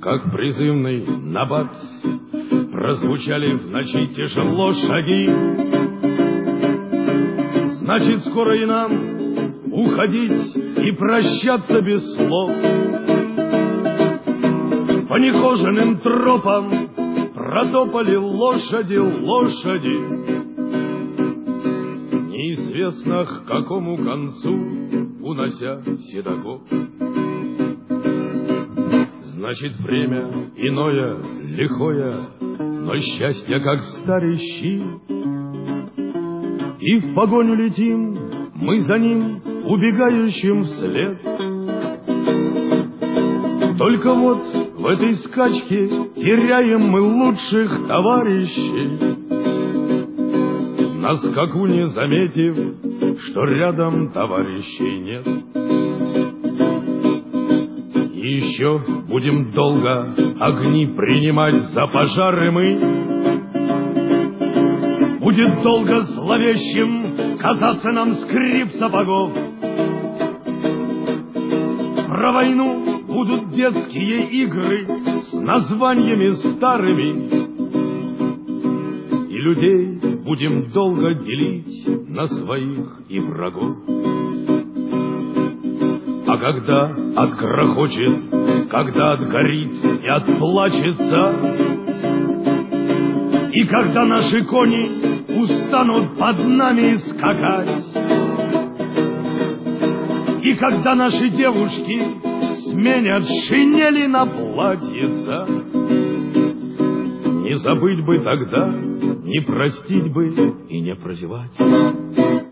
как призывный набат, прозвучали в ночи тяжело шаги. Значит, скоро и нам уходить и прощаться без слов. По нехоженным тропам протопали лошади. Неизвестно к какому концу, унося седаков. Значит, время иное, лихое, но счастье, как в старищи. И в погоню летим, мы за ним, убегающим вслед. Только вот в этой скачке теряем мы лучших товарищей, на скаку не заметив, что рядом товарищей нет. И еще будем долго огни принимать за пожары мы. Будет долго зловещим казаться нам скрип сапогов. Про войну будут детские игры с названиями старыми, и людей будем долго делить на своих и врагов. А когда отгрохочет, когда отгорит и отплачется, и когда наши кони устанут под нами скакать, и когда наши девушки сменят шинели на платьица, не забыть бы тогда, не простить бы и не прозевать.